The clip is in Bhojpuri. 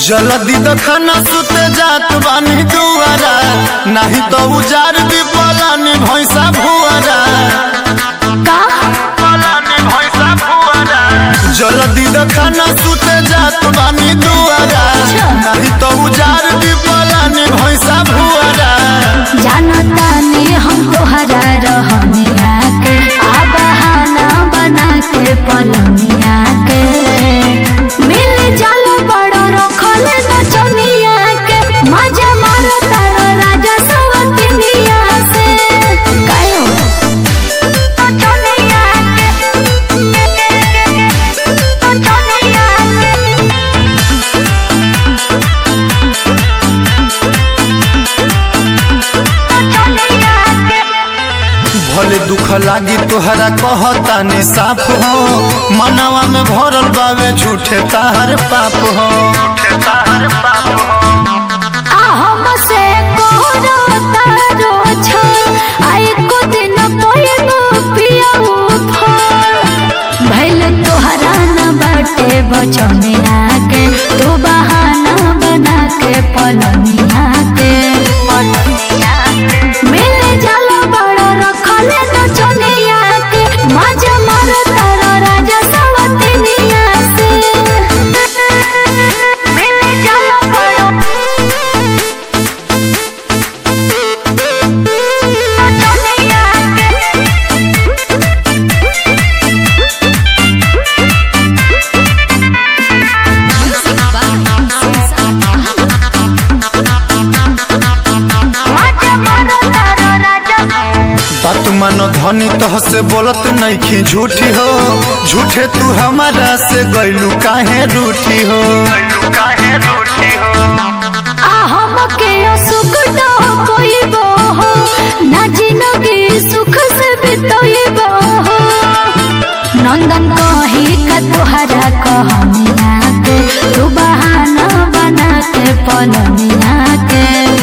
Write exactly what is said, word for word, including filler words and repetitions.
जल्दी तो खाना सुते जात बानी दुआरा, नहीं तो उजार दी पलानी भैंसा भुआरा। जल्दी तो खाना सुते जात बानी दुआरा, नहीं तो उजार दी पलानी भैंसा भुआरा। जानता नहीं हम तोहरा रहनिया के, आ बहाना बना के पलनिया के मिल जालो बड़ो रखल नचनिया के, मजा मारो तारो राजा सवतिनिया से। कायो नचनिया के नचनिया भले दुख लागी तोहरा कहता ने साफ हो, मनवा में भरल बावे झूठे तार पाप हो। हम से कोरो तारो छ आए को दिन पयनो पियाऊ फल भइल तोहरा न बाटे बचनिया के, तू बहाना बना के पलनिया के मिल जालो बड़ो रखल नचनिया के, मजा मारो तारो राजा सवतिनिया से। मिल जालो बड़ो नचनिया बात मानो धनी तह से बोलत नहीं खी झूठी हो, झूठे तू हमारा से गैलू काहे रूठी हो। हमके सुख दो कोई बो हो, ना जिंदगी सुख से बितोइबो हो। नंदन कही का तोहरा कहनिया के, तू बहाना बना के पलनिया के